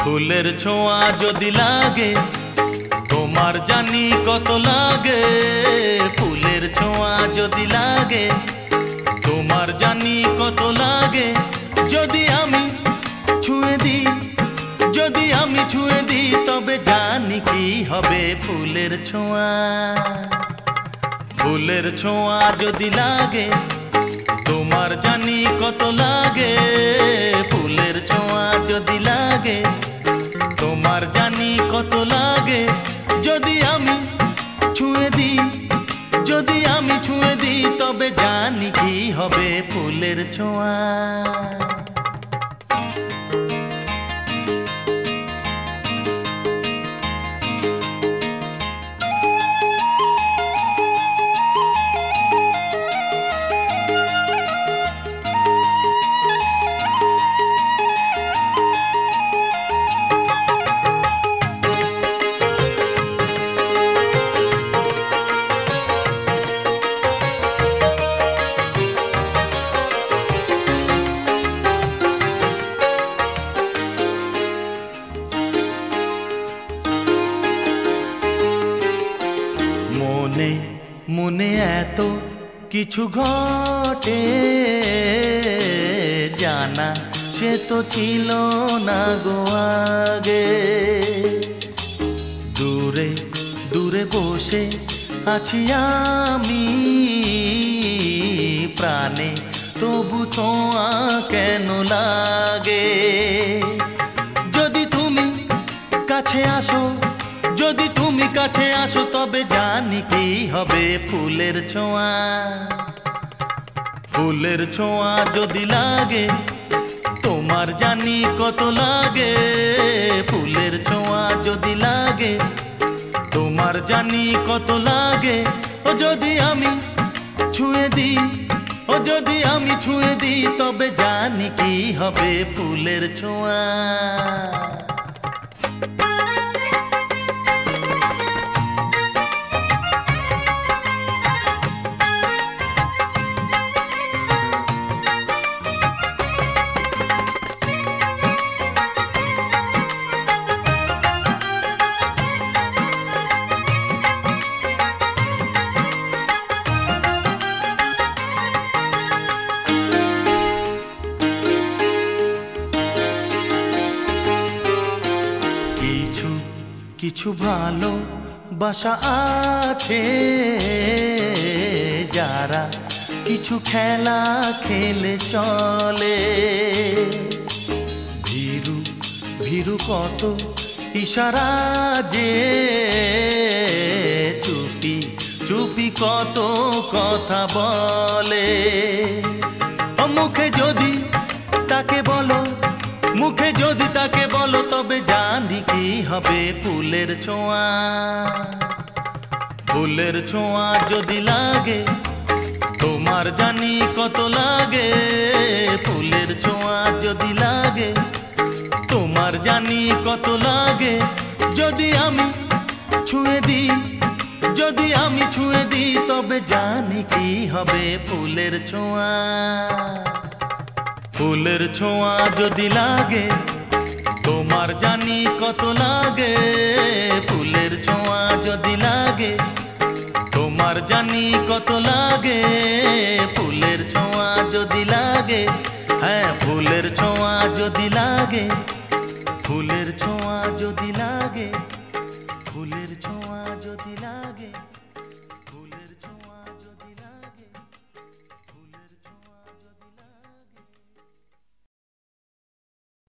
ফুলের ছোঁয়া যদি লাগে তোমার জানি কত লাগে। ফুলের ছোঁয়া যদি লাগে তোমার জানি কত লাগে। যদি আমি ছুঁয়ে দিই, যদি আমি ছুঁয়ে দিই তবে জানি কি হবে ফুলের ছোঁয়া। ফুলের ছোঁয়া যদি লাগে তোমার জানি কত লাগে। ফুলের ছোঁয়া যদি লাগে তোমার জানি কত লাগে। যদি আমি ছুঁয়ে দিই, যদি আমি ছুঁয়ে দিই তবে জানি কি হবে ফুলের ছোঁয়া। মনে মনে এত কিছু ঘটে, জানা সে তো ছিল না গো আগে। দূরে দূরে বসে আছি আমি, প্রাণে তবু ছোঁয়া কেন লাগে। যদি তুমি কাছে আসো, যদি তুমি কাছে আসো তবে জানি কি হবে ফুলের ছোঁয়া। ফুলের ছোঁয়া যদি লাগে তোমার জানি কত লাগে। ফুলের ছোঁয়া যদি লাগে তোমার জানি কত লাগে। ও যদি আমি ছুঁয়ে দিই, ও যদি আমি ছুঁয়ে দিই তবে জানি কি হবে ফুলের ছোঁয়া। কিছু ভালো বাসা আছে যারা কিছু খেলা খেলে চলে। ভীরু ভীরু কত ইশারা যে, চুপি চুপি কত কথা বলে। মুখে যদি তাকে বলো, মুখে যদি তাকে বলো তবে জানি কি হবে ফুলের ছোঁয়া। ফুলের ছোঁয়া যদি লাগে তোমার জানি কত লাগে। ফুলের ছোঁয়া যদি লাগে তোমার জানি কত লাগে। যদি আমি ছুঁয়ে দিই, যদি আমি ছুঁয়ে দিই তবে জানি কি হবে ফুলের ছোঁয়া। ফুলের ছোঁয়া যদি লাগে তোমার জানি কত লাগে। ফুলের ছোঁয়া যদি লাগে তোমার জানি কত লাগে। ফুলের ছোঁয়া যদি লাগে, হ্যাঁ ফুলের ছোঁয়া যদি লাগে